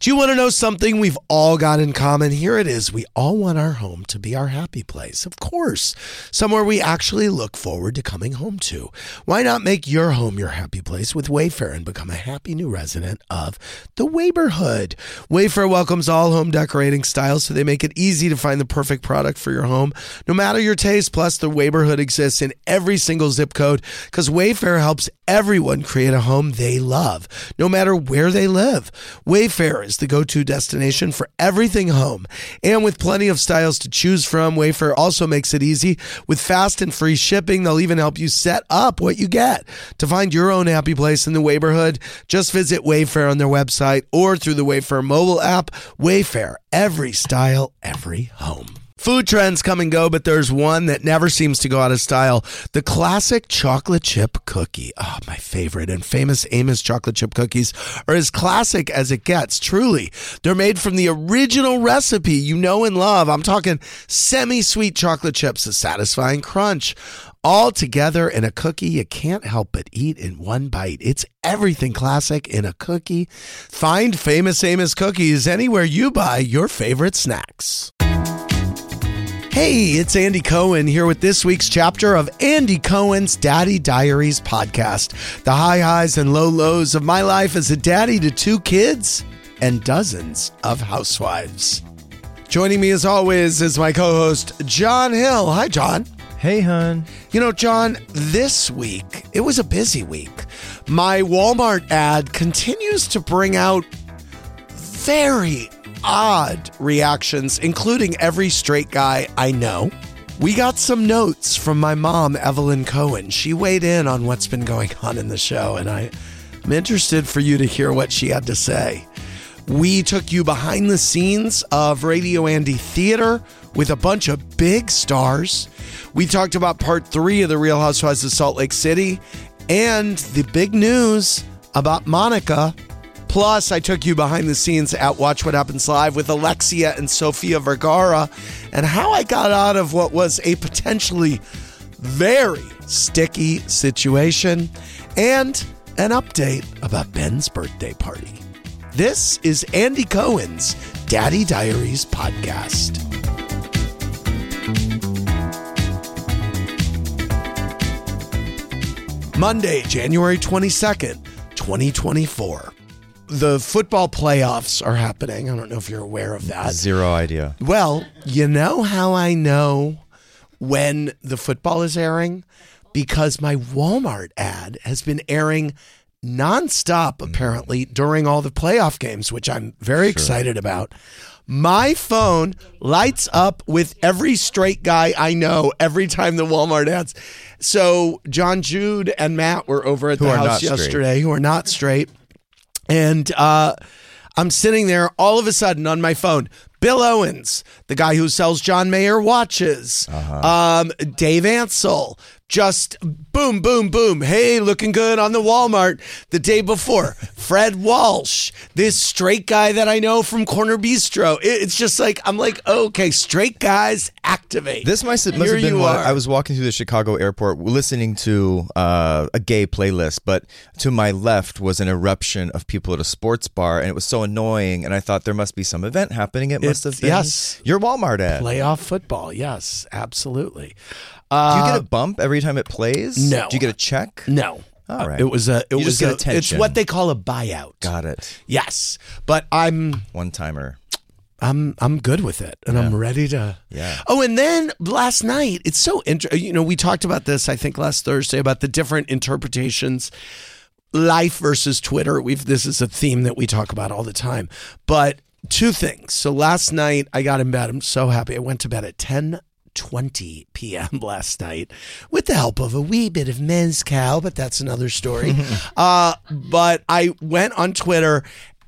Do you want to know something we've all got in common? Here it is. We all want our home to be our happy place. Of course, somewhere we actually look forward to coming home to. Why not make your home your happy place with Wayfair and become a happy new resident of the Wayborhood? Wayfair welcomes all home decorating styles, so they make it easy to find the perfect product for your home, no matter your taste. Plus, the Wayborhood exists in every single zip code because Wayfair helps everyone create a home they love, no matter where they live. Wayfair is the go-to destination for everything home. And with plenty of styles to choose from, Wayfair also makes it easy. With fast and free shipping, they'll even help you set up what you get. To find your own happy place in the Wayborhood, just visit Wayfair on their website or through the Wayfair mobile app. Wayfair, every style, every home. Food trends come and go, but there's one that never seems to go out of style. The classic chocolate chip cookie. Oh, my favorite. And Famous Amos chocolate chip cookies are as classic as it gets, truly. They're made from the original recipe you know and love. I'm talking semi-sweet chocolate chips, a satisfying crunch, all together in a cookie you can't help but eat in one bite. It's everything classic in a cookie. Find Famous Amos cookies anywhere you buy your favorite snacks. Hey, it's Andy Cohen here with this week's chapter of Andy Cohen's Daddy Diaries podcast. The high highs and low lows of my life as a daddy to 2 kids and dozens of housewives. Joining me as always is my co-host, John Hill. Hi, John. Hey, hon. You know, John, this week, it was a busy week. My Walmart ad continues to bring out very odd reactions, including every straight guy I know. We got some notes from my mom, Evelyn Cohen. She weighed in on what's been going on in the show, and I'm interested for you to hear what she had to say. We took you behind the scenes of Radio Andy Theater with a bunch of big stars. We talked about part 3 of The Real Housewives of Salt Lake City and the big news about Monica. Plus, I took you behind the scenes at Watch What Happens Live with Alexia and Sofia Vergara and how I got out of what was a potentially very sticky situation and an update about Ben's birthday party. This is Andy Cohen's Daddy Diaries podcast. Monday, January 22nd, 2024. The football playoffs are happening. I don't know if you're aware of that. Zero idea. Well, you know how I know when the football is airing? Because my Walmart ad has been airing nonstop, apparently, during all the playoff games, which I'm very excited about. My phone lights up with every straight guy I know every time the Walmart ads. So John, Jude, and Matt were over at the house yesterday, who are not straight. And I'm sitting there all of a sudden on my phone. Bill Owens, the guy who sells John Mayer watches, Dave Ansel, just boom, boom, boom. Hey, looking good on the Walmart. The day before, Fred Walsh, this straight guy that I know from Corner Bistro. It's just like, I'm like, okay, straight guys, activate. This must have been what I was walking through the Chicago airport listening to a gay playlist, but to my left was an eruption of people at a sports bar, and it was so annoying, and I thought there must be some event happening. It must have been your Walmart ad. Playoff football, yes, absolutely. Do you get a bump every time it plays? No. Do you get a check? No. All right. It was just get attention. It's what they call a buyout. Got it. Yes, but I'm one-timer. I'm good with it, and I'm ready to. Yeah. Oh, and then last night, it's so interesting. You know, we talked about this, I think, last Thursday about the different interpretations, life versus Twitter. This is a theme that we talk about all the time. But 2 things. So last night, I got in bed. I'm so happy. I went to bed at 10:20 p.m. last night with the help of a wee bit of mezcal, but that's another story. But I went on Twitter.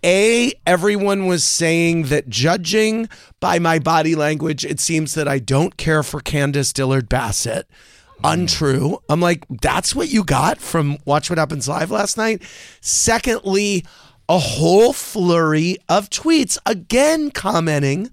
Everyone was saying that judging by my body language, it seems that I don't care for Candace Dillard Bassett. Untrue. I'm like, that's what you got from Watch What Happens Live last night? Secondly, a whole flurry of tweets, again commenting,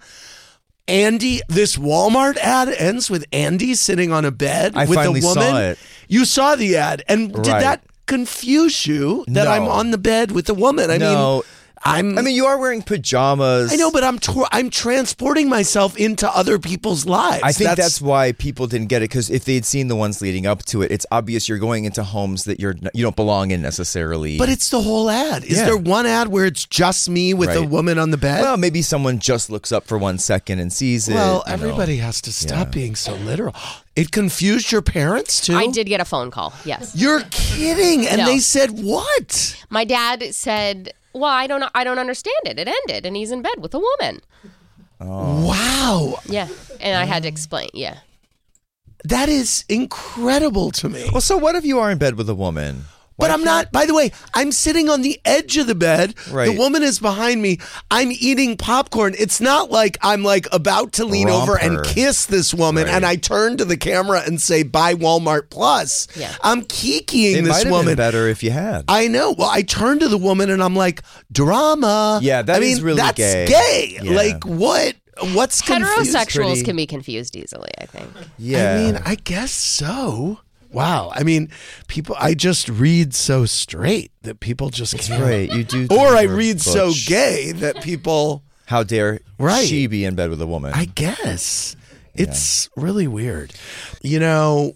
Andy, this Walmart ad ends with Andy sitting on a bed with a woman. Saw it. You saw the ad. And did that confuse you that I'm on the bed with a woman? I mean, I mean, you are wearing pajamas. I know, but I'm transporting myself into other people's lives. I think that's why people didn't get it, because if they'd seen the ones leading up to it, it's obvious you're going into homes that you don't belong in necessarily. But it's the whole ad. Is there one ad where it's just me with a woman on the bed? Well, maybe someone just looks up for 1 second and sees it. Well, everybody has to stop being so literal. It confused your parents too? I did get a phone call, yes. You're kidding. And No. they said what? My dad said, well, I don't understand it. It ended, and he's in bed with a woman. Oh. Wow. Yeah, and I had to explain, That is incredible to me. Well, so what if you are in bed with a woman? But I'm not, by the way, I'm sitting on the edge of the bed. Right. The woman is behind me. I'm eating popcorn. It's not like I'm like about to lean Romp over and her. kiss this woman and I turn to the camera and say, buy Walmart Plus. Yeah. I'm kikiing It this might have woman. been better if you had. I know. Well, I turn to the woman and I'm like, drama. Yeah, that is really that's gay. gay. Yeah. Like what? What's confused? Heterosexuals can be confused easily, I think. Yeah. I mean, I guess so. Wow. I mean, I just read so straight that people just can't. Right. You do. Or I you're read so butch. gay that people, How dare Right. she be in bed with a woman? I guess. It's really weird. You know,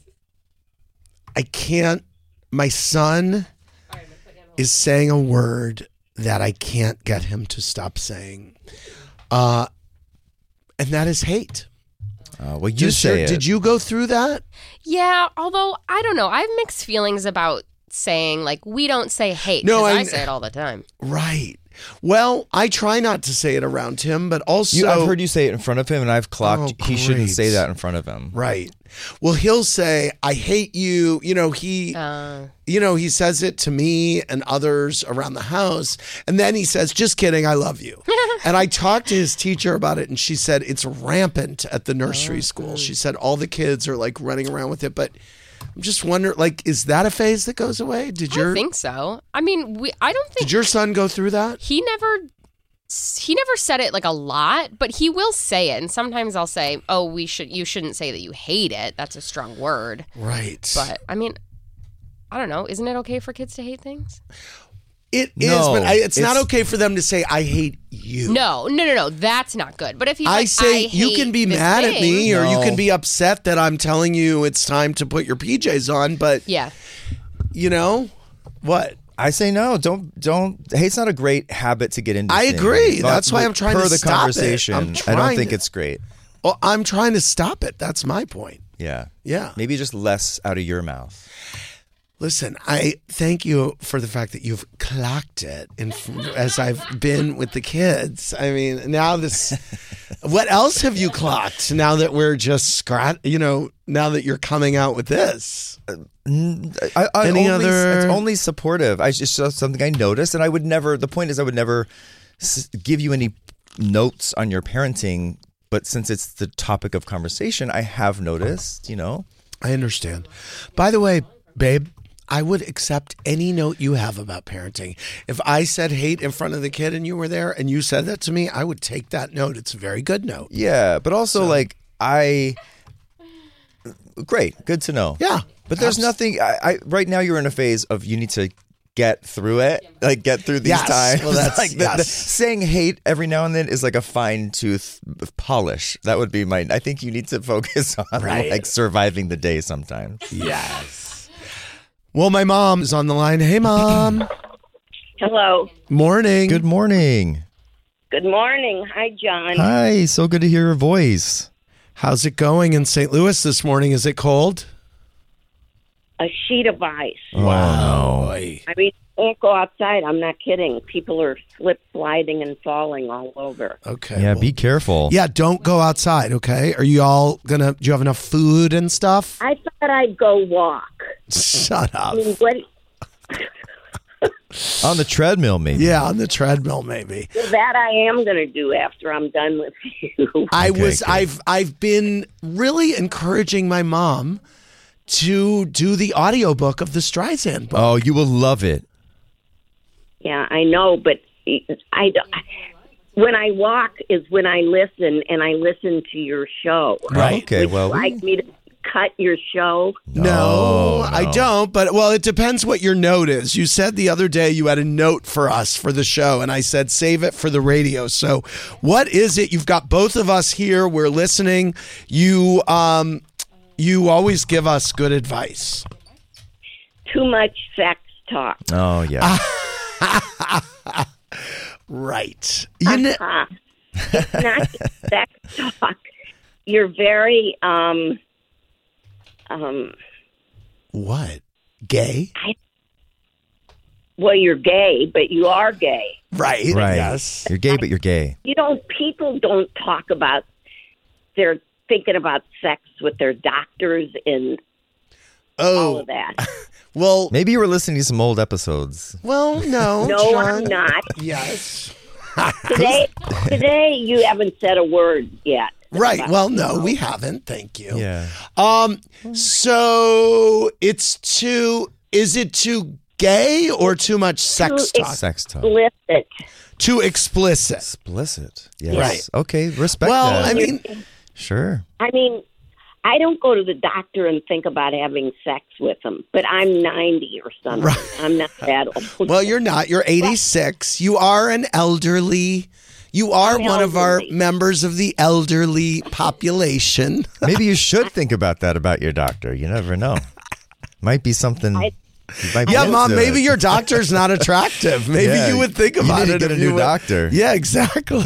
I can't, my son is saying a word that I can't get him to stop saying. And that is hate. Well, you say it. Did you go through that? Yeah, although, I don't know. I have mixed feelings about saying, like, we don't say hate. No, 'cause I I say it all the time. Right. Well, I try not to say it around him, but also I've heard you say it in front of him, and I've clocked Oh, he shouldn't great. say that in front of him. Right. Well, he'll say, I hate you. You know, he says it to me and others around the house. And then he says, just kidding, I love you. And I talked to his teacher about it, and she said it's rampant at the nursery school. She said all the kids are like running around with it. But I'm just wondering, like, is that a phase that goes away? I think so. I mean, I don't think Did your son go through that? he never said it like a lot, but he will say it. And sometimes I'll say, "Oh, you shouldn't say that you hate it. That's a strong word." Right. But I mean, I don't know. Isn't it okay for kids to hate things? It is, No, but it's not it's- okay for them to say, I hate you. No. That's not good. But if I say you can be mad at me or you No. can be upset that I'm telling you it's time to put your PJs on, but Yeah. you know what? I say no. Don't. Hate's not a great habit to get into. I things. agree. But That's why I'm trying to per the stop it. conversation, I'm I don't trying think to- it's great. Well, I'm trying to stop it. That's my point. Yeah. Yeah. Maybe just less out of your mouth. Listen, I thank you for the fact that you've clocked it as I've been with the kids. I mean, now what else have you clocked now that we're just now that you're coming out with this? It's only supportive. I just something I noticed, and I would never. The point is, I would never give you any notes on your parenting. But since it's the topic of conversation, I have noticed. I understand. By the way, babe, I would accept any note you have about parenting. If I said hate in front of the kid and you were there and you said that to me, I would take that note. It's a very good note. Yeah, but also great, good to know. Yeah. But there's nothing. I right now you're in a phase of you need to get through it, like get through these Yes. times. Well, that's- like yes. saying hate every now and then is like a fine tooth polish. That would be I think you need to focus on Right. like surviving the day sometimes. Yes. Well, my mom is on the line. Hey, Mom. Hello. Morning. Good morning. Good morning. Hi, John. Hi, so good to hear your voice. How's it going in St. Louis this morning? Is it cold? A sheet of ice. Wow. Boy. I mean, can't go outside. I'm not kidding. People are sliding and falling all over. Okay. Yeah, well, be careful. Yeah, don't go outside, okay? Are you all do you have enough food and stuff? I thought I'd go walk. Shut up. I mean, what? On the treadmill, maybe. Yeah, on the treadmill maybe. That I am going to do after I'm done with you. I've been really encouraging my mom to do the audiobook of the Streisand book. Oh, you will love it. Yeah, I know, but I don't. When I walk is when I listen, and I listen to your show. Right. Okay, well, Like me to cut your show? No, I don't. But, well, it depends what your note is. You said the other day you had a note for us for the show, and I said save it for the radio. So what is it? You've got both of us here. We're listening. You always give us good advice. Too much sex talk. Oh, yeah. Right. It's not just sex talk. You're very what? Gay? Well, you're gay, but you are gay. Right. Yes. You're gay, but you're gay. People don't talk about they're thinking about sex with their doctors and all of that. Well, maybe you were listening to some old episodes. Well, no. No, John. I'm not. Yes. Today you haven't said a word yet. Right. Well, no, we haven't. Thank you. Yeah. So is it too gay or too much sex talk? Sex talk. Explicit. Too explicit. Explicit. Yes. Right. Okay. Respect Well, that. I mean, sure. I mean, I don't go to the doctor and think about having sex with them, but I'm 90 or something. Right. I'm not that old. Well, you're not. You're 86. You are an elderly. You are one of our members of the elderly population. Maybe you should think about that about your doctor. You never know. Might be something. Yeah, Mom, maybe your doctor's not attractive. Maybe you would think about you need it. to get a new doctor. Yeah, exactly.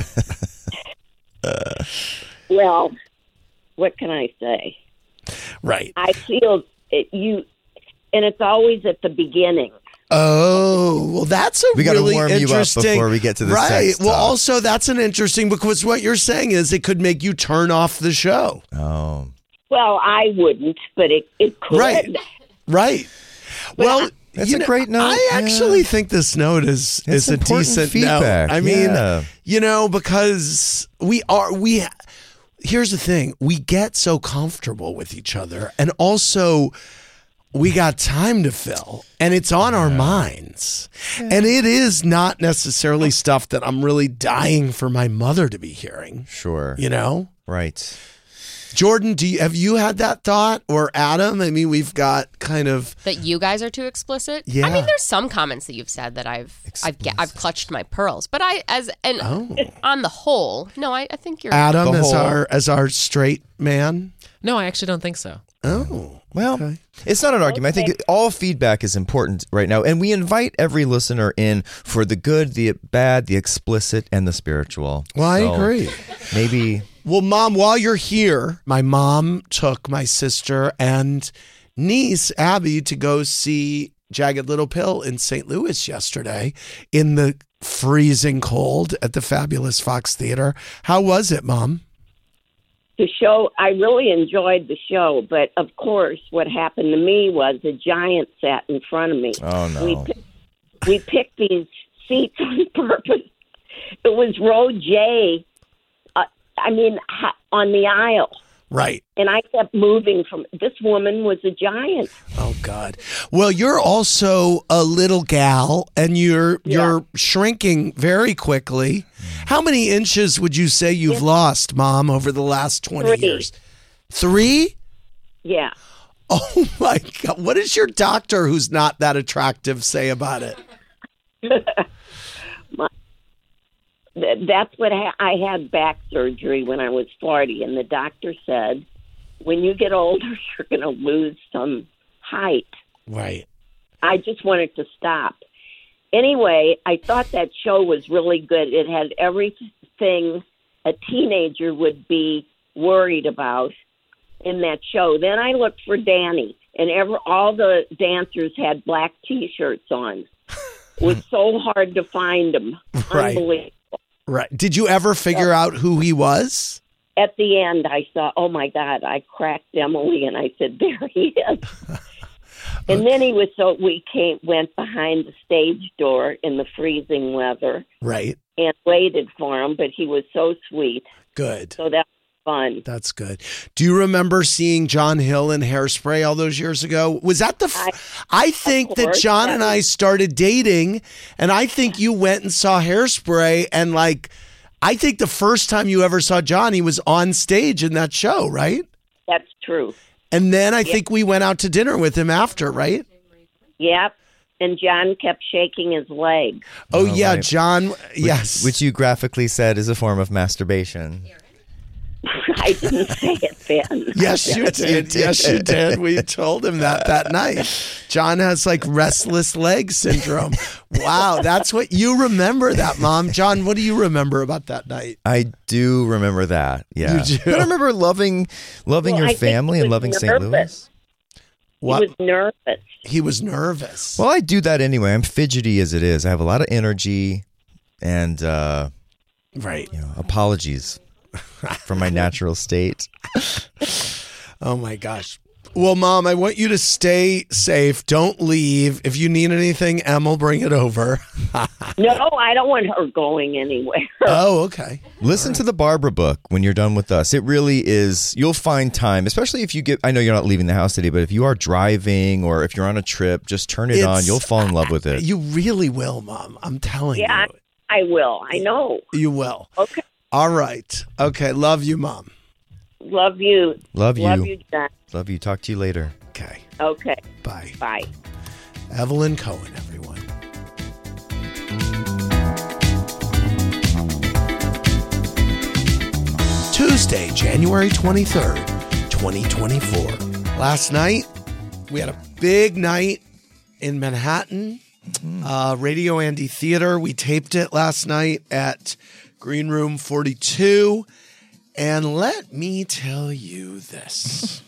Well, what can I say? Right. I feel and it's always at the beginning. Oh, well, that's a we gotta really warm interesting. You up before we get to the right. sex Well, talk. also that's an interesting because what you're saying is it could make you turn off the show. Oh. Well, I wouldn't, but it could. Right. Well, that's a great note. I actually think this note is a important decent feedback. note. I mean, because here's the thing. We get so comfortable with each other, and also we got time to fill, and it's on our minds. And it is not necessarily stuff that I'm really dying for my mother to be hearing. Sure. You know? Right. Jordan, have you had that thought? Or Adam? I mean, we've got kind of that you guys are too explicit. Yeah. I mean, there's some comments that you've said that I've clutched my pearls, but on the whole, no, I think you're Adam as our straight man. No, I actually don't think so. Oh, well, okay. It's not an argument. I think all feedback is important right now, and we invite every listener in for the good, the bad, the explicit, and the spiritual. Well, I agree. Maybe. Well, Mom, while you're here, my mom took my sister and niece, Abby, to go see Jagged Little Pill in St. Louis yesterday in the freezing cold at the fabulous Fox Theater. How was it, Mom? The show, I really enjoyed the show, but of course, what happened to me was a giant sat in front of me. Oh, no. We picked these seats on purpose. It was row J, on the aisle. Right. And I kept moving this woman was a giant. Oh, God. Well, you're also a little gal, and you're shrinking very quickly. How many inches would you say you've lost, Mom, over the last 20 years? 3? Yeah. Oh, my God. What does your doctor, who's not that attractive, say about it? That's what I had back surgery when I was 40, and the doctor said, when you get older, you're going to lose some height. Right. I just wanted to stop. Anyway, I thought that show was really good. It had everything a teenager would be worried about in that show. Then I looked for Danny, and all the dancers had black T-shirts on. It was so hard to find them. Right. Unbelievable. Right. Did you ever figure out who he was? At the end, I saw, oh, my God, I cracked Emily, and I said, there he is. And then we went behind the stage door in the freezing weather. Right. And waited for him, but he was so sweet. Good. So that was fun. That's good. Do you remember seeing John Hill in Hairspray all those years ago? Was that I think that John and I started dating, and I think you went and saw Hairspray, and I think the first time you ever saw John, he was on stage in that show, right? That's true. And then I think we went out to dinner with him after, right? Yep. And John kept shaking his leg. Oh, yeah, right. John. Yes. Which you graphically said is a form of masturbation. I didn't say it then. Yes, you did. Yes, you did. We told him that night. John has like restless leg syndrome. Wow, that's what you remember that, Mom. John, what do you remember about that night? I do remember that. Yeah. You do? But I remember loving Well, I your think family he and was loving St. nervous. Louis. What? He was nervous. He was nervous. Well, I do that anyway. I'm fidgety as it is. I have a lot of energy and Right. apologies for my natural state. Oh my gosh. Well, Mom, I want you to stay safe. Don't leave. If you need anything, Em will bring it over. No, I don't want her going anywhere. Oh, okay. Listen to the Barbara book when you're done with us. It really is. You'll find time, especially if you get, I know you're not leaving the house today, but if you are driving or if you're on a trip, just turn it on. You'll fall in love with it. You really will, Mom. I'm telling Yeah, you. I will. I know. You will. Okay. All right. Okay. Love you, Mom. Love you. Love you. Love you, John. Love you. Talk to you later. Okay. Okay. Bye. Bye. Evelyn Cohen, everyone. Tuesday, January 23rd, 2024. Last night, we had a big night in Manhattan, Radio Andy Theater. We taped it last night at Green Room 42. And let me tell you this.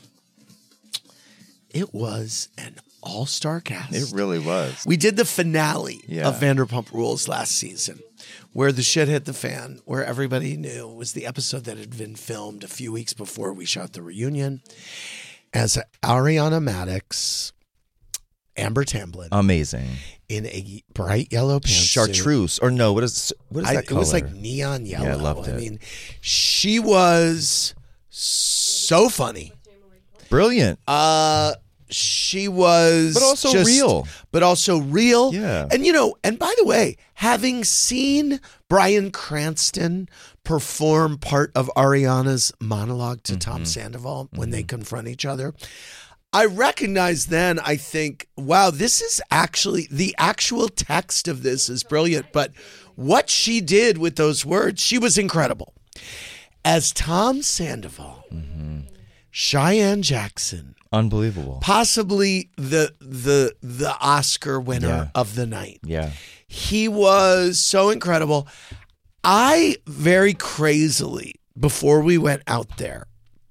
It was an all-star cast. It really was. We did the finale Yeah. of Vanderpump Rules last season, where the shit hit the fan, where everybody knew it was the episode that had been filmed a few weeks before we shot the reunion. As Ariana Madix, Amber Tamblyn, Amazing. in a bright yellow pantsuit. Chartreuse. Or no, what is that color? It was like neon yellow. Yeah, I loved it. I mean, she was so funny. Brilliant. She was But also real. But also real. Yeah. And and by the way, having seen Bryan Cranston perform part of Ariana's monologue to Tom Sandoval when they confront each other, I recognized then, I think, wow, this is actually, the actual text of this is brilliant. But what she did with those words, she was incredible. As Tom Sandoval, Cheyenne Jackson, Unbelievable. possibly the Oscar winner Yeah. of the night. Yeah. He was so incredible. I very crazily, before we went out there,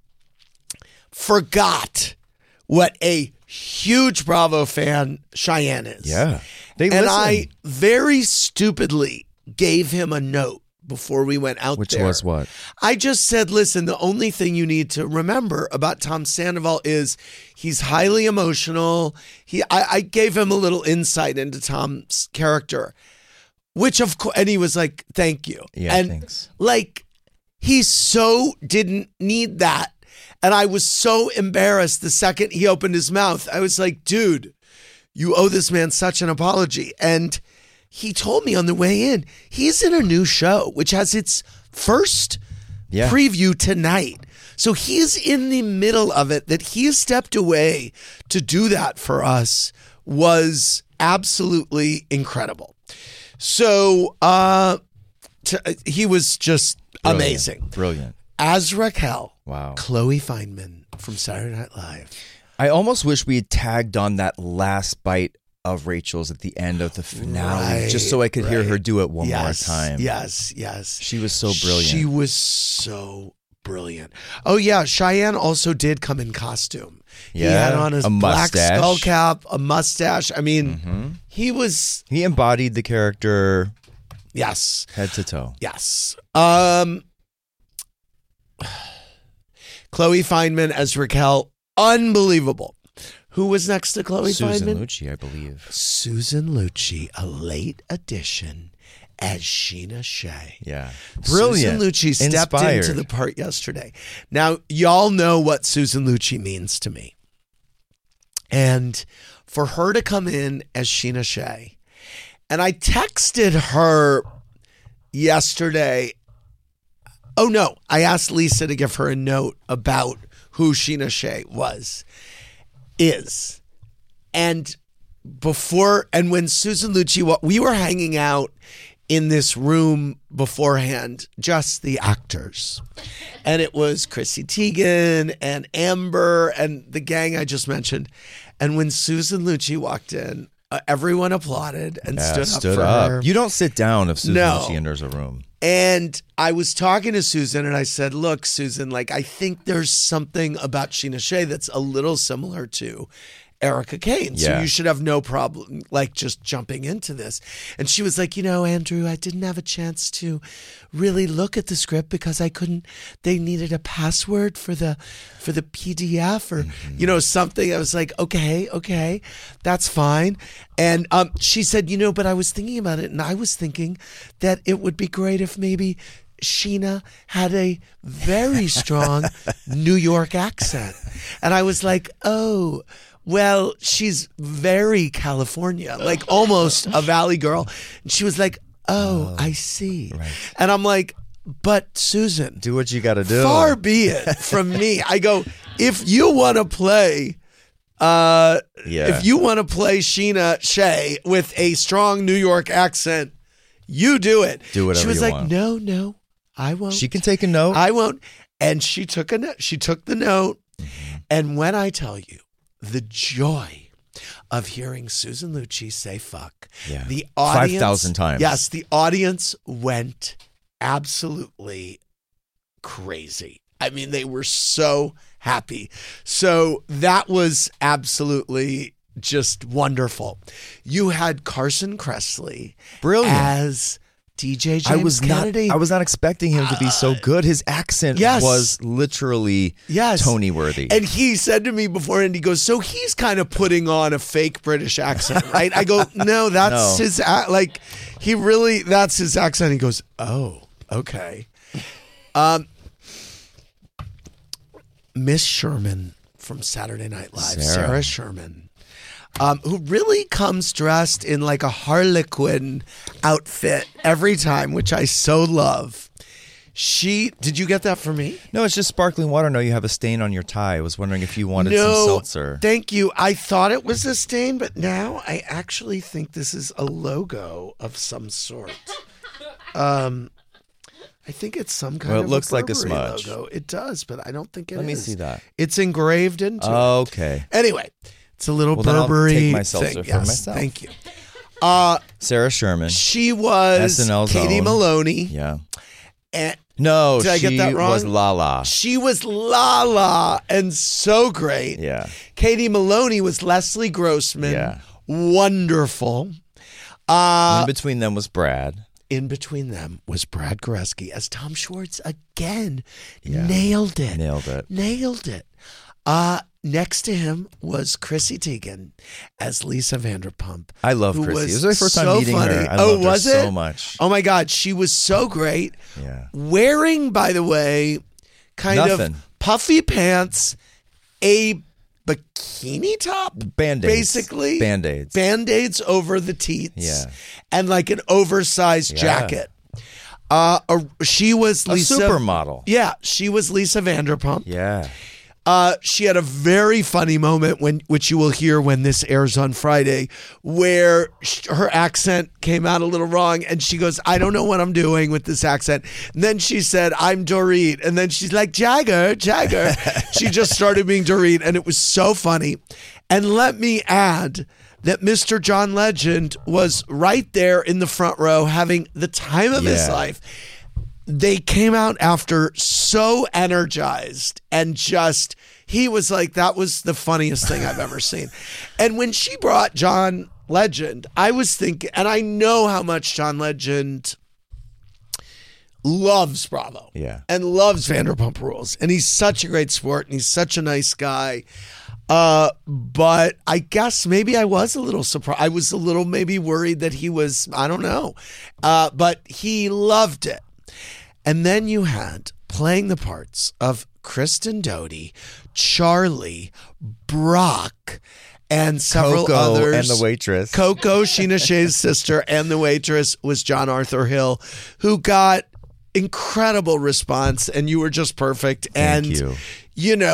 forgot what a huge Bravo fan Cheyenne is. Yeah. They And listen. I very stupidly gave him a note before we went out Which there. was what? I just said, listen, the only thing you need to remember about Tom Sandoval is he's highly emotional. I gave him a little insight into Tom's character, which of course, and he was like, thank you. Yeah, and thanks. like, he so didn't need that. And I was so embarrassed the second he opened his mouth. I was like, dude, you owe this man such an apology. And he told me on the way in, he's in a new show, which has its first Yeah. preview tonight. So he's in the middle of it. That he stepped away to do that for us was absolutely incredible. So he was just Brilliant. amazing. Brilliant. As Raquel, Wow. Chloe Fineman from Saturday Night Live. I almost wish we had tagged on that last bite of Rachel's at the end of the finale, Right, just so I could hear right. her do it one more Yes, time. Yes, yes. She was so brilliant. She was so brilliant. Oh, yeah. Cheyenne also did come in costume. He Yeah, had on his a black mustache. skull cap, a mustache. I mean, he was, He embodied the character yes, head to toe. yes. Chloe Fineman as Raquel, unbelievable. Who was next to Chloe Susan Fineman? Lucci, I believe. Susan Lucci, a late addition as Sheena Shea. Yeah. Brilliant. Susan Lucci stepped Inspired. into the part yesterday. Now, y'all know what Susan Lucci means to me. And for her to come in as Sheena Shea, and I texted her yesterday. Oh, no. I asked Lisa to give her a note about who Sheena Shea is. And when Susan Lucci, we were hanging out in this room beforehand, just the actors. And it was Chrissy Teigen and Amber and the gang I just mentioned. And when Susan Lucci walked in, everyone applauded and stood up for her. You don't sit down if Susan No. Lucci enters a room. And I was talking to Susan and I said, look, Susan, like, I think there's something about Sheena Shea that's a little similar to Erica Kane. So Yeah. you should have no problem, like, just jumping into this. And she was like, Andrew, I didn't have a chance to really look at the script because they needed a password for the PDF or, something. I was like, okay, that's fine. And she said, but I was thinking about it and I was thinking that it would be great if maybe Sheena had a very strong New York accent. And I was like, oh, well, she's very California, like almost a Valley girl. And she was like, oh, I see. Right. And I'm like, but Susan, Do what you got to do. far be it from me. I go, if you want to play, if you want to play Sheena Shea with a strong New York accent, you do it. Do whatever She was you like, want. no, I won't. She can take a note. I won't. And she took the note. And when I tell you the joy of hearing Susan Lucci say fuck, Yeah. the audience 5,000 times. Yes, the audience went absolutely crazy. I mean, they were so happy. So that was absolutely just wonderful. You had Carson Kressley Brilliant. as DJ James Kennedy. I was not expecting him to be so good. His accent Yes. was literally Tony worthy. And he said to me before, and he goes, so he's kind of putting on a fake British accent, right? I go, no, that's his, that's his accent. He goes, oh, okay. Miss Sherman from Saturday Night Live, Sarah Sherman, who really comes dressed in like a Harlequin outfit every time, which I so love. Did you get that for me? No, it's just sparkling water. No, you have a stain on your tie. I was wondering if you wanted some seltzer. Thank you. I thought it was a stain, but now I actually think this is a logo of some sort. I think it's some kind of it looks like a Burberry smudge. logo. It does, but I don't think it is. Let me see that. It's engraved into it. Okay. Anyway, it's a little Well, then I'll Burberry take my seltzer thing. for myself. Thank you. Sarah Sherman. She was SNL's Katie own. Maloney. Yeah. And No, Did I get that wrong? was Lala. she was Lala and so great. Yeah. Katie Maloney was Leslie Grossman. Yeah. Wonderful. In between them was Brad. In between them was Brad Goreski as Tom Schwartz again. Yeah. Nailed it. Nailed it. Next to him was Chrissy Teigen as Lisa Vanderpump. I love who Chrissy. was It was my first time so meeting funny. her. I oh, loved her was so it? much. Oh my God, she was so great. Yeah. Wearing, by the way, kind Nothing. of puffy pants, a bikini top, Band-Aids. basically. Band-Aids. Band-Aids over the teats. Yeah. And like an oversized jacket. She was A Lisa. supermodel. Yeah, she was Lisa Vanderpump. Yeah. She had a very funny moment which you will hear when this airs on Friday, where her accent came out a little wrong, and she goes, "I don't know what I'm doing with this accent." And then she said, "I'm Dorit," and then she's like, "Jagger." She just started being Dorit, and it was so funny. And let me add that Mr. John Legend was right there in the front row, having the time of his Yeah. life. They came out after so energized and just, he was like, that was the funniest thing I've ever seen. And when she brought John Legend, I was thinking, and I know how much John Legend loves Bravo. Yeah. And loves Vanderpump Rules. And he's such a great sport and he's such a nice guy. But I guess maybe I was a little surprised. I was a little maybe worried that he was, I don't know. But he loved it. And then you had playing the parts of Kristen Doty, Charlie, Brock, and several Coco others. and the waitress. Coco, Sheena Shea's sister, and the waitress was John Arthur Hill, who got incredible response, and you were just perfect. Thank you. You know,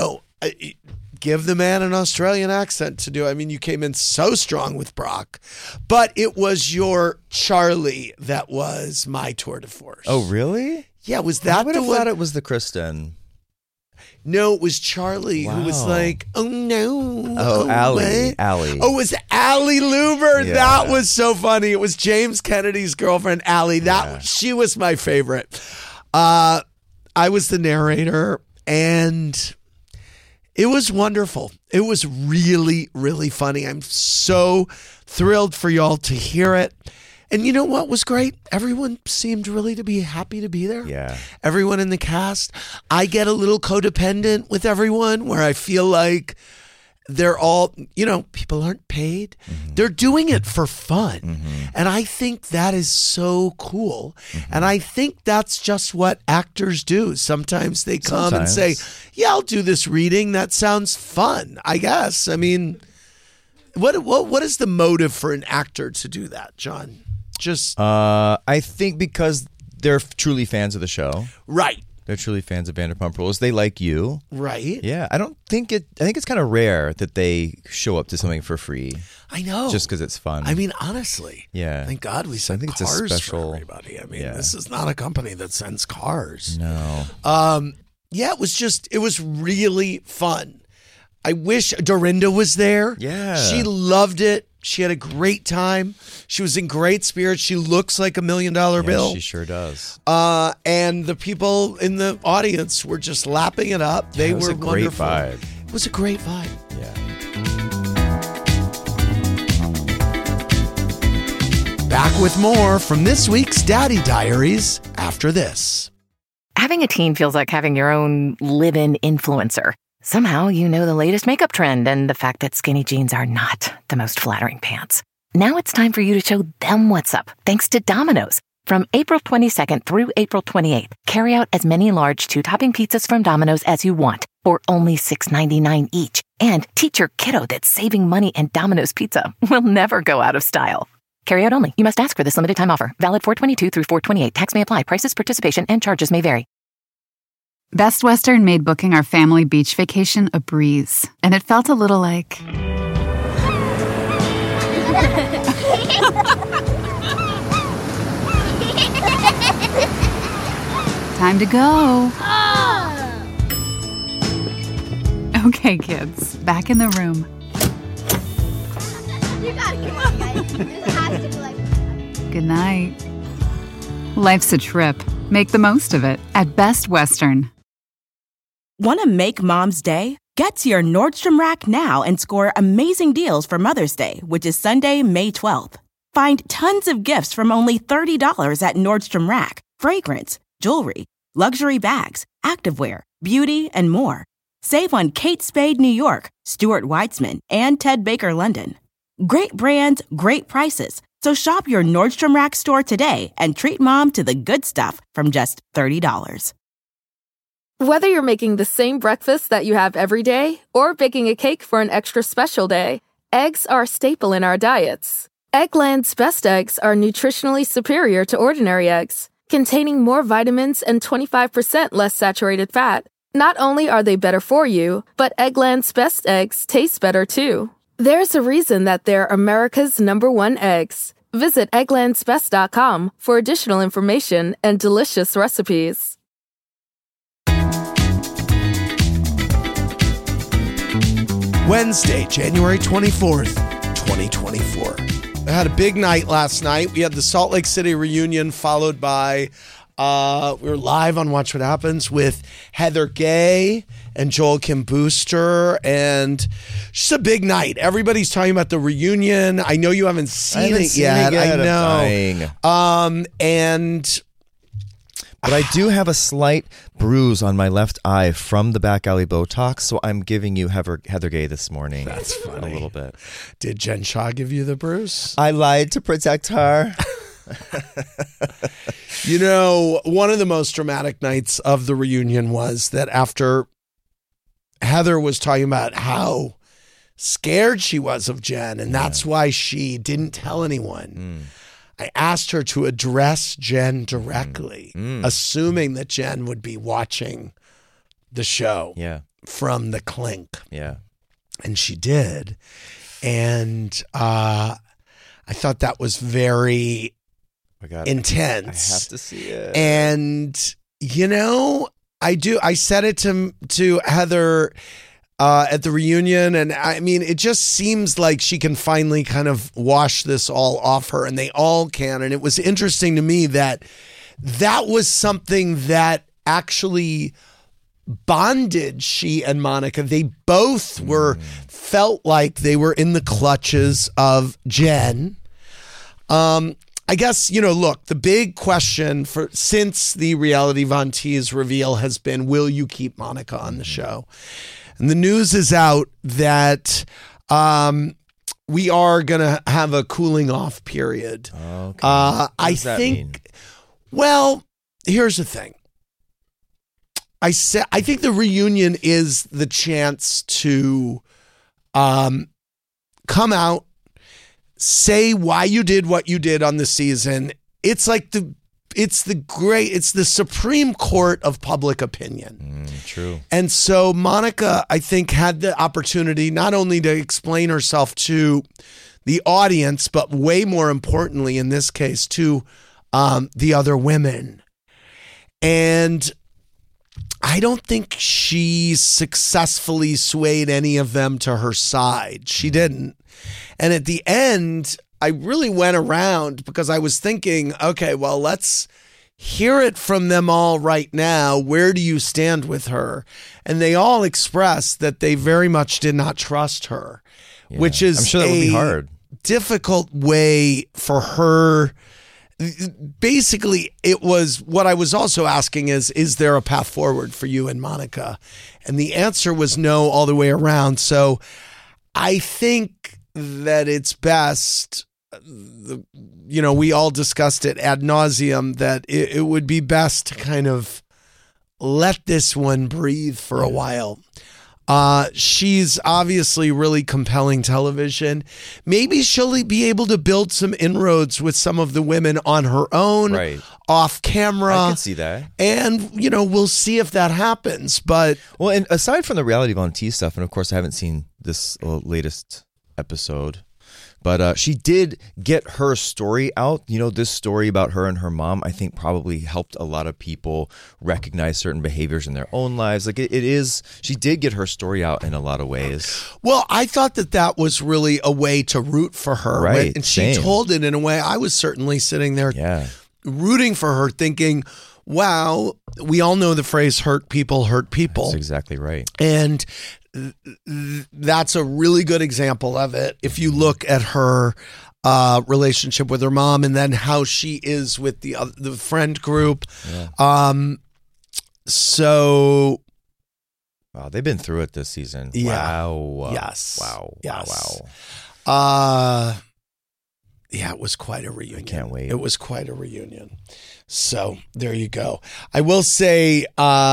give the man an Australian accent to do. I mean, you came in so strong with Brock, but it was your Charlie that was my tour de force. Oh, really? Yeah, was that I would the have one? thought it was the Kristen. No, it was Charlie who was Wow. like, oh no. Oh, Allie. what? Allie. Oh, it was Allie Luber. Yeah. That was so funny. It was James Kennedy's girlfriend, Allie. She was my favorite. I was the narrator, and it was wonderful. It was really, really funny. I'm so thrilled for y'all to hear it. And you know what was great? Everyone seemed really to be happy to be there. Yeah. Everyone in the cast. I get a little codependent with everyone where I feel like they're all, people aren't paid. Mm-hmm. They're doing it for fun. Mm-hmm. And I think that is so cool. Mm-hmm. And I think that's just what actors do. Sometimes they come and say, yeah, I'll do this reading. That sounds fun, I guess. I mean, what is the motive for an actor to do that, John? Just I think because they're truly fans of the show. Right. They're truly fans of Vanderpump Rules. They like you. Right. Yeah. I think it's kind of rare that they show up to something for free. I know. Just because it's fun. I mean, honestly. Yeah. Thank God we send cars it's a special for everybody. I mean, this is not a company that sends cars. No. Yeah, it was really fun. I wish Dorinda was there. Yeah. She loved it. She had a great time. She was in great spirits. She looks like $1 million bill. She sure does. And the people in the audience were just lapping it up. They were wonderful. It was a great vibe. It was a great vibe. Yeah. Back with more from this week's Daddy Diaries after this. Having a teen feels like having your own live-in influencer. Somehow you know the latest makeup trend and the fact that skinny jeans are not the most flattering pants. Now it's time for you to show them what's up, thanks to Domino's. From April 22nd through April 28th, carry out as many large 2-topping pizzas from Domino's as you want, for only $6.99 each. And teach your kiddo that saving money and Domino's pizza will never go out of style. Carry out only. You must ask for this limited time offer. Valid 4/22 through 4/28. Tax may apply. Prices, participation, and charges may vary. Best Western made booking our family beach vacation a breeze, and it felt a little like... Time to go. Okay, kids, back in the room. You gotta come on, guys. This has to be like... Good night. Life's a trip. Make the most of it at Best Western. Want to make Mom's Day? Get to your Nordstrom Rack now and score amazing deals for Mother's Day, which is Sunday, May 12th. Find tons of gifts from only $30 at Nordstrom Rack. Fragrance, jewelry, luxury bags, activewear, beauty, and more. Save on Kate Spade New York, Stuart Weitzman, and Ted Baker London. Great brands, great prices. So shop your Nordstrom Rack store today and treat Mom to the good stuff from just $30. Whether you're making the same breakfast that you have every day or baking a cake for an extra special day, eggs are a staple in our diets. Eggland's Best Eggs are nutritionally superior to ordinary eggs, containing more vitamins and 25% less saturated fat. Not only are they better for you, but Eggland's Best Eggs taste better too. There's a reason that they're America's #1 eggs. Visit egglandsbest.com for additional information and delicious recipes. Wednesday, January 24th, 2024. I had a big night last night. We had the Salt Lake City reunion followed by, we were live on Watch What Happens with Heather Gay and Joel Kim Booster, and just a big night. Everybody's talking about the reunion. I know you haven't seen it yet. I know. But I do have a slight bruise on my left eye from the back alley Botox, so I'm giving you Heather Gay this morning. That's funny. A little bit. Did Jen Shaw give you the bruise? I lied to protect her. You know, one of the most dramatic nights of the reunion was that after Heather was talking about how scared she was of Jen, and that's why she didn't tell anyone. I asked her to address Jen directly, assuming that Jen would be watching the show. Yeah. from the clink. Yeah. And she did. And I thought that was very intense. I have to see it. And, you know, I said it to Heather at the reunion. And I mean, it just seems like she can finally kind of wash this all off her, and they all can. And it was interesting to me that was something that actually bonded she and Monica. They both felt like they were in the clutches of Jen. I guess, you know, look, the big question since the Reality Von Teese reveal has been, will you keep Monica on the show? And the news is out that we are going to have a cooling off period. Okay. What does that mean? Well, here's the thing. I think the reunion is the chance to come out, say why you did what you did on the season. It's like it's the Supreme Court of public opinion. True. And so Monica, I think, had the opportunity not only to explain herself to the audience, but way more importantly in this case to the other women. And I don't think she successfully swayed any of them to her side. She didn't. And at the end, I really went around because I was thinking, okay, well, let's hear it from them all right now. Where do you stand with her? And they all expressed that they very much did not trust her, which is I'm sure that would be hard. Difficult way for her. Basically, it was what I was also asking is there a path forward for you and Monica? And the answer was no all the way around. So I think that it's best, you know, we all discussed it ad nauseum, that it would be best to kind of let this one breathe for a while. She's obviously really compelling television. Maybe she'll be able to build some inroads with some of the women on her own, off camera. I can see that. And, you know, we'll see if that happens. But well, and aside from the Reality Von Teese stuff, and of course I haven't seen this latest episode, but she did get her story out. You know, this story about her and her mom, I think probably helped a lot of people recognize certain behaviors in their own lives. Like she did get her story out in a lot of ways. Well, I thought that was really a way to root for her. Right. And she told it in a way I was certainly sitting there rooting for her, thinking, wow, we all know the phrase hurt people hurt people. That's exactly right. And that's a really good example of it. If you look at her relationship with her mom, and then how she is with the friend group. So, wow, they've been through it this season. Yeah. Wow. Yes. Wow. Yes. Wow. Yeah, it was quite a reunion. I can't wait. It was quite a reunion. So there you go. I will say,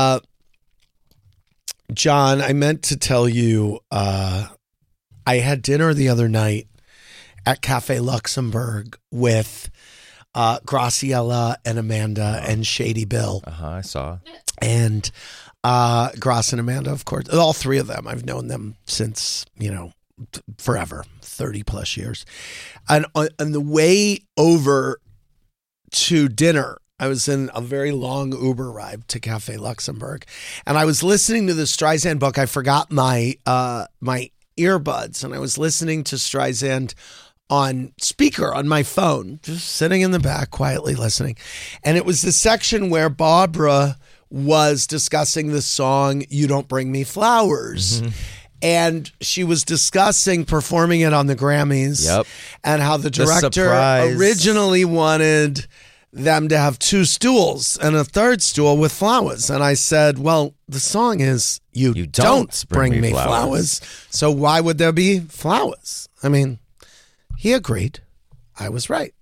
John, I meant to tell you, I had dinner the other night at Cafe Luxembourg with Graciela and Amanda and Shady Bill. I saw. And Grace and Amanda, of course, all three of them. I've known them since, forever, 30 plus years. And on the way over to dinner, I was in a very long Uber ride to Cafe Luxembourg, and I was listening to the Streisand book. I forgot my my earbuds, and I was listening to Streisand on speaker on my phone, just sitting in the back quietly listening. And it was the section where Barbara was discussing the song "You Don't Bring Me Flowers." Mm-hmm. And she was discussing performing it on the Grammys, and how the director originally wanted them to have two stools and a third stool with flowers. And I said, well, the song is You Don't Bring Me Flowers. So why would there be flowers? I mean, he agreed. I was right.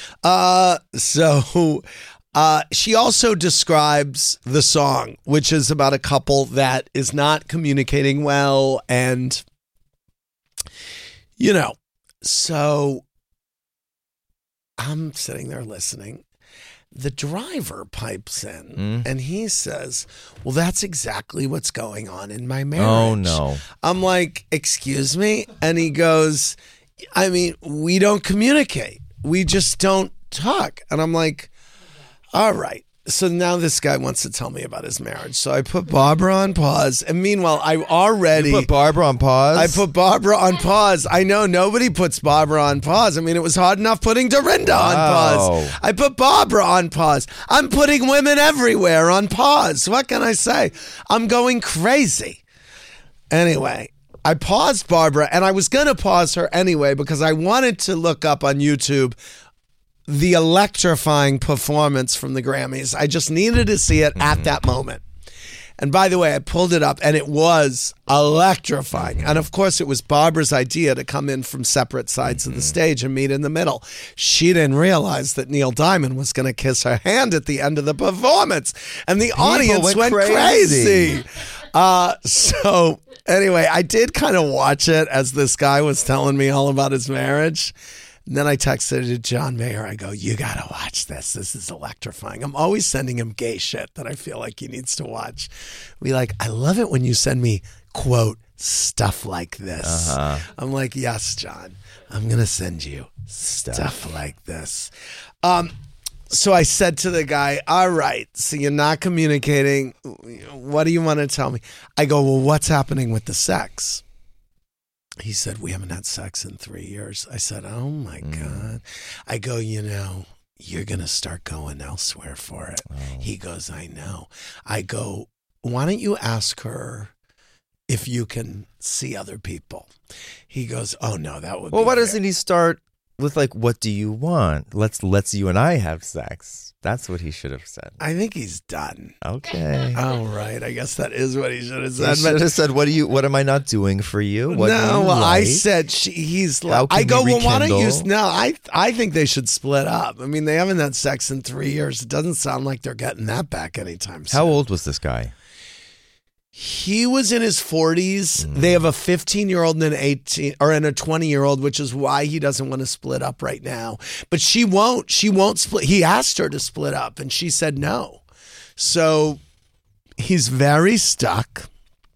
She also describes the song, which is about a couple that is not communicating well. And, so I'm sitting there listening. the driver pipes in and he says, well, that's exactly what's going on in my marriage. Oh, no. I'm like, excuse me? And he goes, I mean, we don't communicate. We just don't talk. And I'm like, all right. So now this guy wants to tell me about his marriage. So I put Barbara on pause. And meanwhile, I already... You put Barbara on pause? I put Barbara on pause. I know nobody puts Barbara on pause. I mean, it was hard enough putting Dorinda on pause. I put Barbara on pause. I'm putting women everywhere on pause. What can I say? I'm going crazy. Anyway, I paused Barbara, and I was going to pause her anyway because I wanted to look up on YouTube the electrifying performance from the Grammys. I just needed to see it at that moment. And by the way, I pulled it up and it was electrifying. And of course, it was Barbara's idea to come in from separate sides of the stage and meet in the middle. She didn't realize that Neil Diamond was going to kiss her hand at the end of the performance. And the audience went crazy. So anyway, I did kind of watch it as this guy was telling me all about his marriage. And then I texted to John Mayer. I go, you got to watch this. This is electrifying. I'm always sending him gay shit that I feel like he needs to watch. I love it when you send me, quote, stuff like this. I'm like, yes, John, I'm going to send you stuff like this. So I said to the guy, all right, so you're not communicating. What do you want to tell me? I go, well, what's happening with the sex? He said, we haven't had sex in 3 years. I said, oh, my God. I go, you're going to start going elsewhere for it. He goes, I know. I go, why don't you ask her if you can see other people? He goes, oh, no, that would be why doesn't he start with, like, what do you want? Let's you and I have sex. That's what he should have said. I think he's done. Okay. All right. I guess that is what he should have said. He should have said, what am I not doing for you? What do you I like? said he's like, How can I go, we well, why don't you, rekindle? I think they should split up. I mean, they haven't had sex in 3 years. It doesn't sound like they're getting that back anytime soon. How old was this guy? He was in his 40s. They have a 15-year-old and an 18 or and a 20-year-old, which is why he doesn't want to split up right now. But she won't split. He asked her to split up and she said no. So he's very stuck.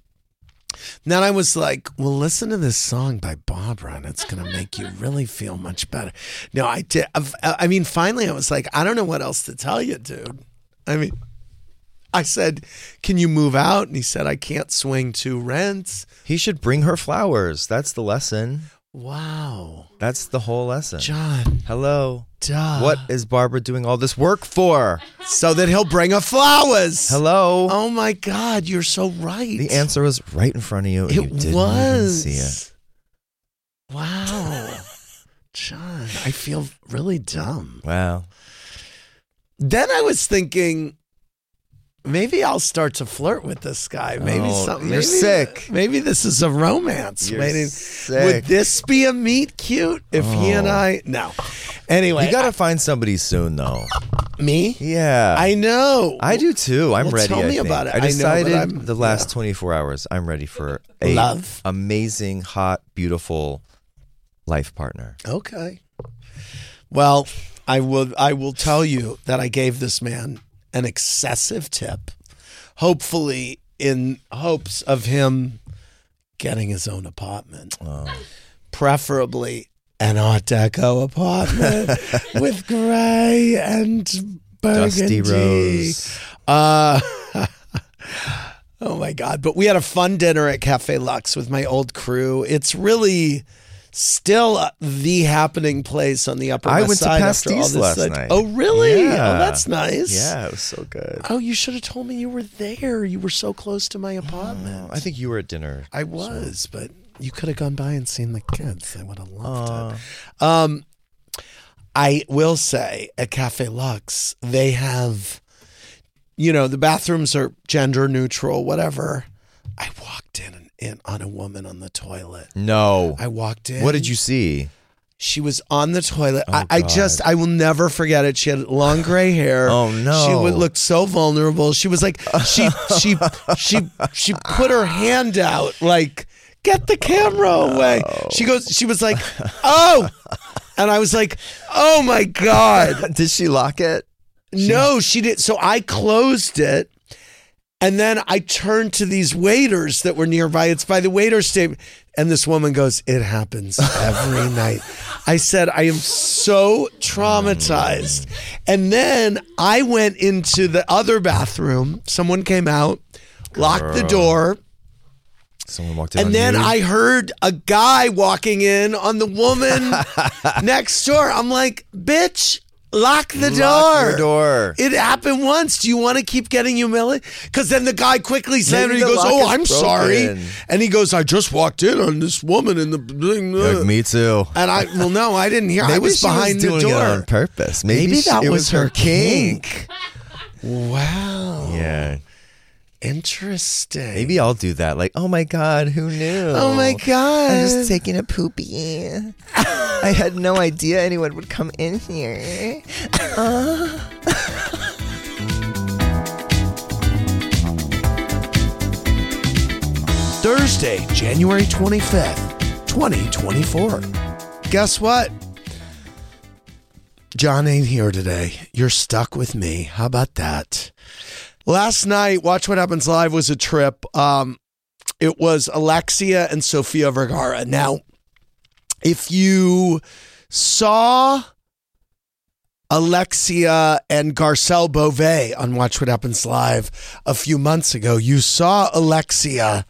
Then I was like, well, listen to this song by Barbara and it's going to make you really feel much better. No, I did. I mean, finally I was like, I don't know what else to tell you, dude. I mean, I said, can you move out? And he said, I can't swing 2 rents. He should bring her flowers. That's the lesson. Wow. That's the whole lesson. John. Hello. Duh. What is Barbara doing all this work for? So that he'll bring her flowers. Hello. Oh, my God. You're so right. The answer was right in front of you. And you didn't even see it. Wow. John, I feel really dumb. Wow. Then I was thinking, maybe I'll start to flirt with this guy. Maybe something. You're sick. Maybe this is a romance. You're sick. Would this be a meet cute if he and I? No. Anyway, You got to find somebody soon, though. me. Yeah. I know. I do, too. I'm Well, ready, tell me I think. about it. I I know, but decided I'm- the last 24 hours, I'm ready for a Love. amazing, hot, beautiful life partner. Okay. Well, I will tell you that I gave this man an excessive tip, hopefully in hopes of him getting his own apartment, preferably an Art Deco apartment with gray and burgundy. Dusty Rose. Oh my God. But we had a fun dinner at Cafe Lux with my old crew. It's really still the happening place on the Upper I West went to Side after all Pastis this. last night. Oh, really? Yeah. Oh, that's nice. Yeah, it was so good. Oh, you should have told me you were there. You were so close to my apartment. I think you were at dinner. I was, but you could have gone by and seen the kids. I would have loved it. I will say at Cafe Lux, they have, the bathrooms are gender neutral, whatever. I walked in on a woman on the toilet. No. I walked in. What did you see? She was on the toilet. Oh, I will never forget it. She had long gray hair. Oh, no. She looked so vulnerable. She was like, she put her hand out like, get the camera away. She was like, oh. And I was like, oh my God. Did she lock it? No, she did. So I closed it. And then I turned to these waiters that were nearby. It's by the waiter's table. And this woman goes, it happens every night. I said, I am so traumatized. And then I went into the other bathroom. Someone came out, locked the door. Someone walked in. And then I heard a guy walking in on the woman next door. I'm like, bitch. Lock the Your door. It happened once. Do you want to keep getting humiliated? Because then the guy quickly slammed it. He goes, "Oh, I'm sorry." And he goes, "I just walked in on this woman in the thing." Like, me too. And no, I didn't hear. Maybe I was behind she the was doing door it on purpose. Maybe that it was her kink. kink. Wow. Yeah. Interesting. Maybe I'll do that. Like, oh my God, who knew? Oh my God. I'm just taking a poopy. I had no idea anyone would come in here. Thursday, January 25th, 2024. Guess what? John ain't here today. You're stuck with me. How about that? Last night, Watch What Happens Live was a trip. It was Alexia and Sofia Vergara. Now, if you saw Alexia and Garcelle Beauvais on Watch What Happens Live a few months ago, you saw Alexia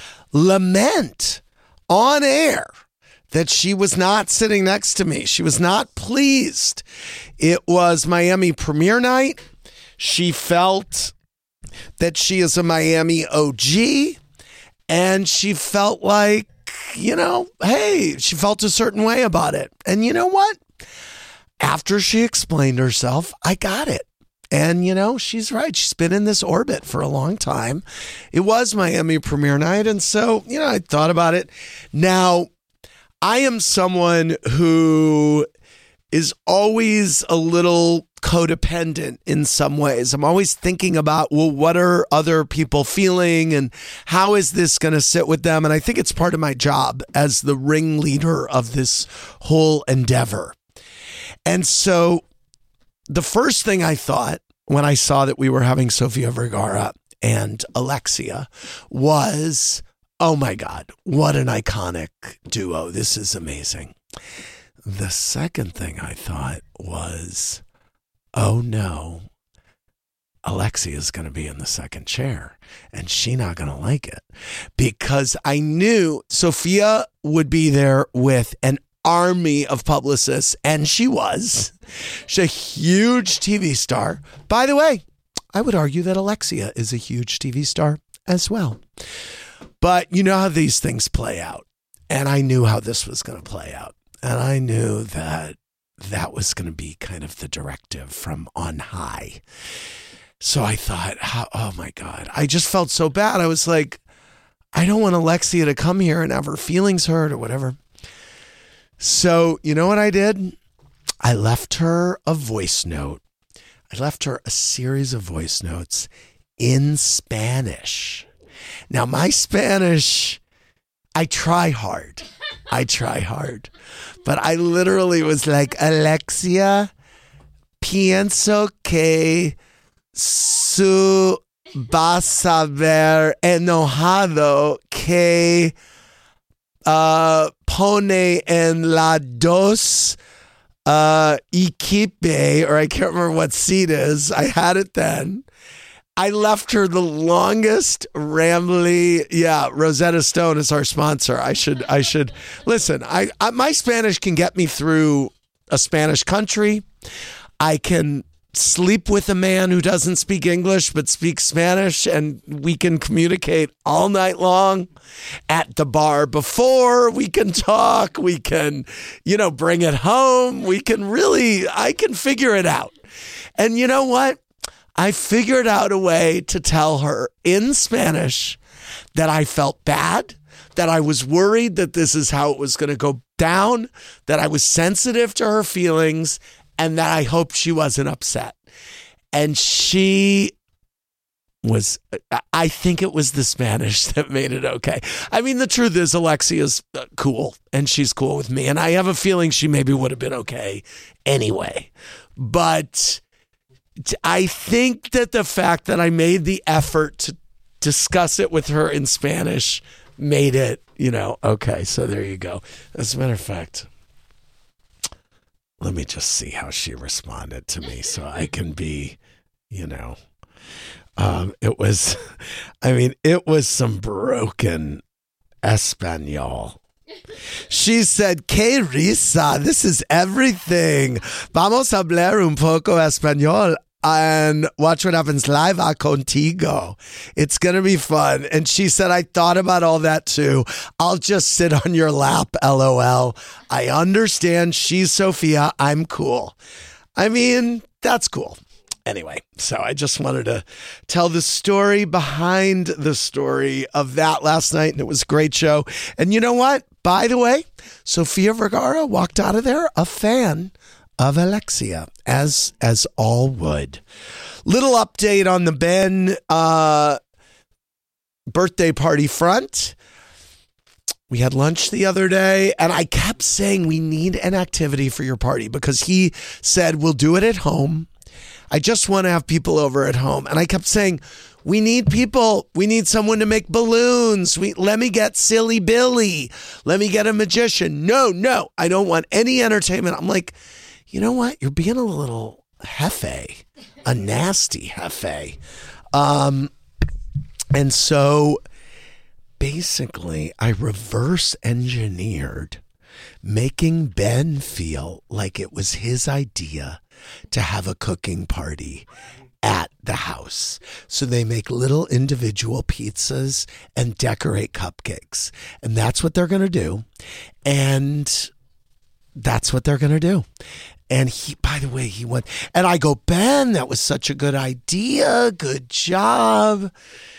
lament on air that she was not sitting next to me. She was not pleased. It was Miami premiere night. She felt that she is a Miami OG, and she felt like, hey, she felt a certain way about it. And you know what? After she explained herself, I got it. And, she's right. She's been in this orbit for a long time. It was Miami premiere night. And so, I thought about it. Now, I am someone who is always a little codependent in some ways. I'm always thinking about, well, what are other people feeling and how is this going to sit with them? And I think it's part of my job as the ringleader of this whole endeavor. And so the first thing I thought when I saw that we were having Sofia Vergara and Alexia was, oh my God, what an iconic duo. This is amazing. The second thing I thought was, oh no, Alexia is going to be in the second chair and she's not going to like it, because I knew Sofia would be there with an army of publicists, and she was. She's a huge TV star. By the way, I would argue that Alexia is a huge TV star as well. But you know how these things play out. And I knew how this was going to play out. And I knew that that was going to be kind of the directive from on high. So I thought, oh my God, I just felt so bad. I was like, I don't want Alexia to come here and have her feelings hurt or whatever. So you know what I did? I left her a voice note. I left her a series of voice notes in Spanish. Now, my Spanish, I try hard. But I literally was like, Alexia, pienso que su vas a ver enojado que pone en la dos equipe, or I can't remember what seat is. I had it then. I left her the longest rambly. Yeah, Rosetta Stone is our sponsor. I should listen. I my Spanish can get me through a Spanish country. I can sleep with a man who doesn't speak English but speaks Spanish, and we can communicate all night long. At the bar before, we can talk. We can, bring it home. I can figure it out. And you know what? I figured out a way to tell her in Spanish that I felt bad, that I was worried that this is how it was going to go down, that I was sensitive to her feelings, and that I hoped she wasn't upset. And she was, I think it was the Spanish that made it okay. I mean, the truth is Alexia's cool, and she's cool with me, and I have a feeling she maybe would have been okay anyway. But I think that the fact that I made the effort to discuss it with her in Spanish made it, okay, so there you go. As a matter of fact, let me just see how she responded to me so I can be, it was some broken Espanol. She said, "Que risa, this is everything. Vamos a hablar un poco español and watch what happens live a contigo. It's going to be fun." And she said, "I thought about all that too. I'll just sit on your lap, LOL. I understand. She's Sophia. I'm cool." I mean, that's cool. Anyway, so I just wanted to tell the story behind the story of that last night, and it was a great show. And you know what? By the way, Sofia Vergara walked out of there a fan of Alexia, as all would. Little update on the Ben birthday party front. We had lunch the other day, and I kept saying we need an activity for your party because he said we'll do it at home. I just want to have people over at home. And I kept saying, we need people. We need someone to make balloons. Let me get Silly Billy. Let me get a magician. No, I don't want any entertainment. I'm like, you know what? You're being a little jefe, a nasty jefe. And so basically I reverse engineered making Ben feel like it was his idea to have a cooking party at the house. So they make little individual pizzas and decorate cupcakes. And that's what they're going to do. And that's what they're going to do. And by the way, he went, and I go, "Ben, that was such a good idea. Good job."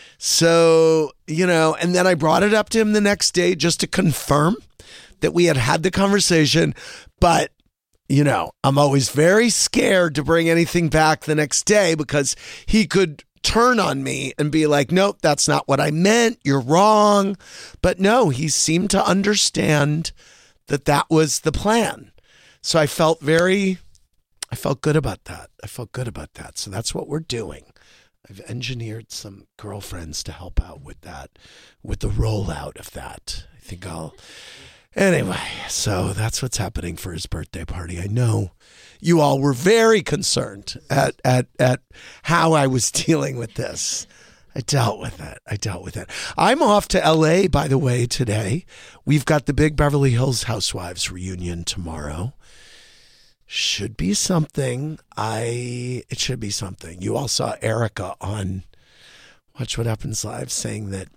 So, and then I brought it up to him the next day just to confirm that we had the conversation. But I'm always very scared to bring anything back the next day because he could turn on me and be like, "Nope, that's not what I meant. You're wrong." But no, he seemed to understand that was the plan. So I felt good about that. So that's what we're doing. I've engineered some girlfriends to help out with that, with the rollout of that. I think Anyway, so that's what's happening for his birthday party. I know you all were very concerned at how I was dealing with this. I dealt with it. I'm off to LA, by the way, today. We've got the big Beverly Hills Housewives reunion tomorrow. Should be something. It should be something. You all saw Erica on Watch What Happens Live saying that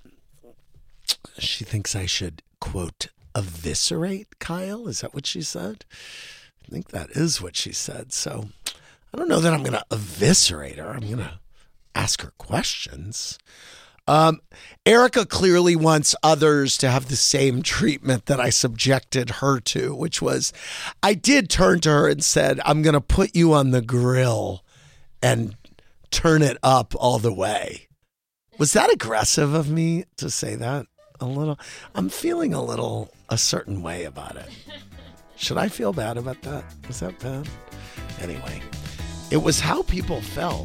she thinks I should, quote, eviscerate Kyle. Is that what she said? I think that is what she said. So I don't know that I'm going to eviscerate her. I'm going to ask her questions. Erica clearly wants others to have the same treatment that I subjected her to, which was I did turn to her and said, "I'm going to put you on the grill and turn it up all the way." Was that aggressive of me to say that? A little. I'm feeling a certain way about it. Should I feel bad about that? Was that bad? Anyway, it was how people felt.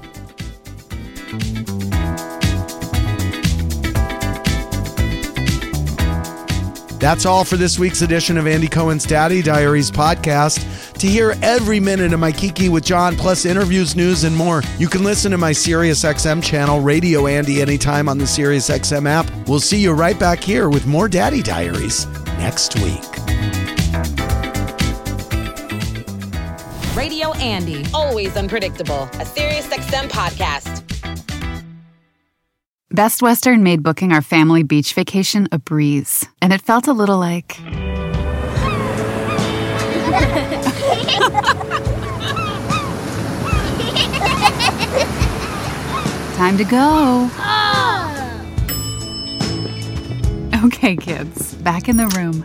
That's all for this week's edition of Andy Cohen's Daddy Diaries podcast. To hear every minute of my Kiki with John, plus interviews, news, and more, you can listen to my SiriusXM channel, Radio Andy, anytime on the SiriusXM app. We'll see you right back here with more Daddy Diaries next week. Radio Andy, always unpredictable. A SiriusXM podcast. Best Western made booking our family beach vacation a breeze, and it felt a little like... Time to go. Okay, kids, back in the room.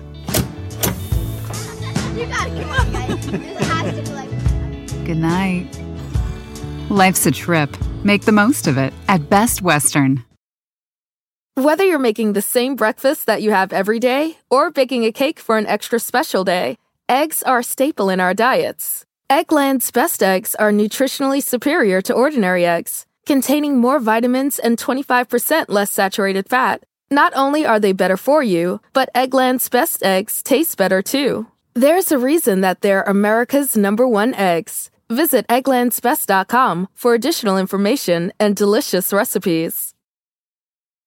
You gotta come on, guys. This has to be like... Good night. Life's a trip. Make the most of it at Best Western. Whether you're making the same breakfast that you have every day or baking a cake for an extra special day, eggs are a staple in our diets. Eggland's best eggs are nutritionally superior to ordinary eggs, containing more vitamins and 25% less saturated fat. Not only are they better for you, but Eggland's best eggs taste better too. There's a reason that they're America's #1 eggs. Visit egglandsbest.com for additional information and delicious recipes.